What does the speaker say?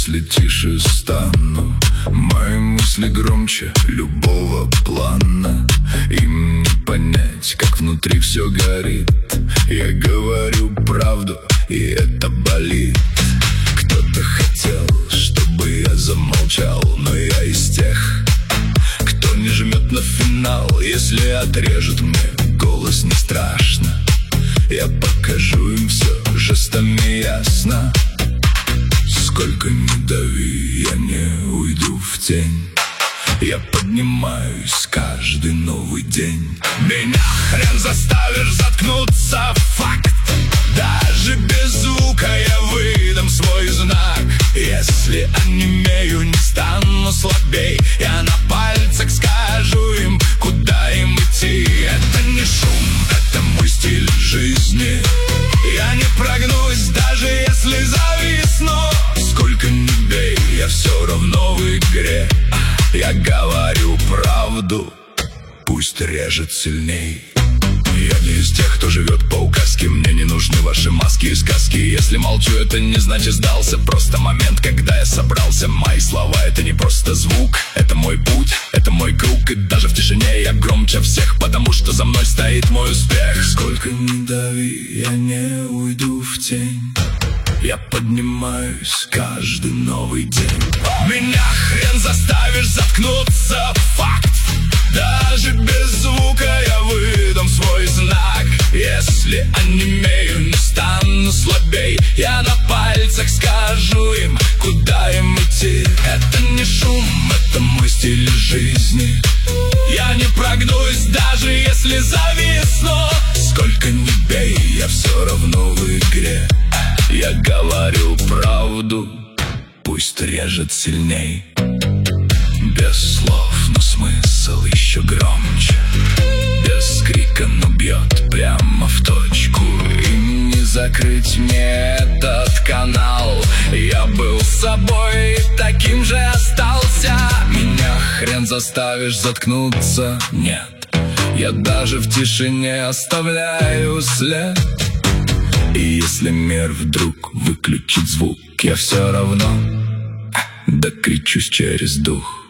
если тише стану. Мои мысли громче любого плана. Им не понять, как внутри все горит. Я говорю правду, и это болит. Кто-то хотел, чтобы я замолчал, но я из тех, кто не жмет на финал. Если отрежет мне голос, не страшно. Я покажу им все жестами ясно. Сколько ни дави, я не уйду в тень. Я поднимаюсь каждый новый день. Меня хрен заставишь заткнуться, факт. Даже без звука я выдам свой знак. Если онемею, не стану слабей. Я на пальцах скажу им, куда им идти. Это не шум, это мой стиль жизни. Я не прогнусь, даже если зависну. Сколько ни бей, я все равно в игре. Я говорю правду, пусть режет сильней. Я не из тех, кто живет по указке. Мне не нужны ваши маски и сказки. Если молчу, это не значит сдался. Просто момент, когда я собрался. Мои слова — это не просто звук. Это мой путь, это мой круг. И даже в тишине я громче всех, потому что за мной стоит мой успех. Сколько ни дави, я не уйду в тень. Я поднимаюсь каждый новый день. Меня хрен заставишь заткнуться, факт. Даже без звука я выдам свой знак. Если онемею, не стану слабей. Я на пальцах скажу им, куда им идти. Это не шум, это мой стиль жизни. Я не прогнусь, даже если зависну. Сколько ни бей, я все равно в игре. Я говорю правду, пусть режет сильней. Без слов, но смысл еще громче. Без крика, но бьет прямо в точку. И не закрыть мне этот канал. Я был собой, таким же остался. Меня хрен заставишь заткнуться, нет. Я даже в тишине оставляю след. И если мир вдруг выключит звук, я все равно докричусь через дух.